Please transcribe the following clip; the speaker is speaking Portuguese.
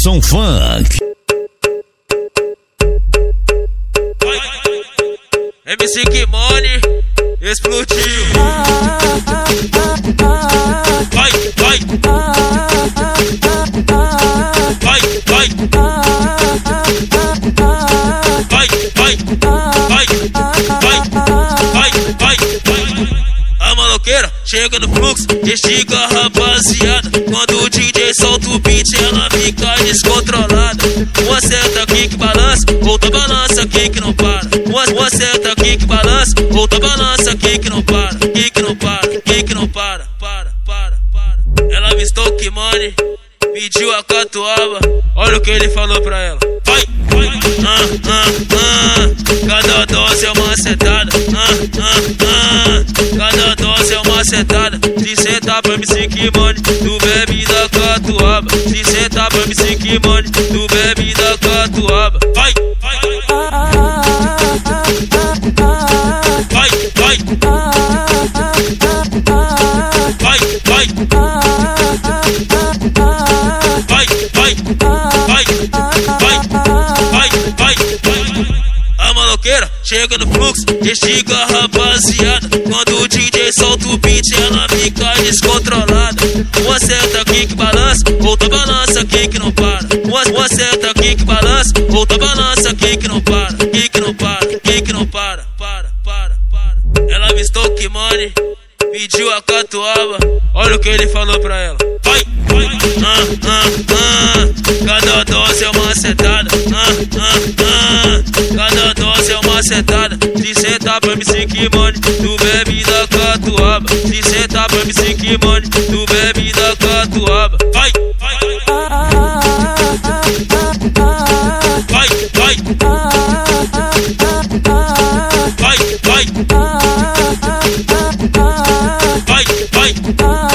Edson Funk. MC Kimone explodiu. Vai, vai. Vai, vai. Vai, vai. Vai, vai. Vai, vai. A maloqueira chega no fluxo, estica a rapaziada. Quando o DJ solta o beat, ela fica descontrolada. Uma seta aqui que balança, outra balança aqui que não para. Uma seta aqui que balança, outra balança aqui que não para. Aqui que não para, aqui que não para. Para. Ela avistou o Kimone, pediu a catuaba. Olha o que ele falou pra ela. Vai, vai. Cada dose é uma setada. Cada dose é uma setada. Se sentar pra MC Kimone, tu bebe da catuaba. Se sentar pra MC Kimone, tu bebe da catuaba. Vai, vai, vai. Vai, vai. Vai, vai. Vai, vai. Vai, vai. A maloqueira chega no fluxo, estica a rapaziada. Quando o DJ solta o beat, ela fica descontrolada. Uma seta aqui que balança, outra balança aqui que não para. Uma seta aqui que balança, outra balança aqui que não para. Aqui que não para, aqui que não para. Para. Ela avistou o Kimone, pediu a catuaba. Olha o que ele falou pra ela. Vai, vai. Cada dose é uma setada. Cada dose é uma setada. Se sentar pra MC Kimone, tu bebe da catuaba. Se sentar pra MC Kimone, tu bebe da catuaba. Vai, vai. Vai, vai. Vai, vai. Vai, vai.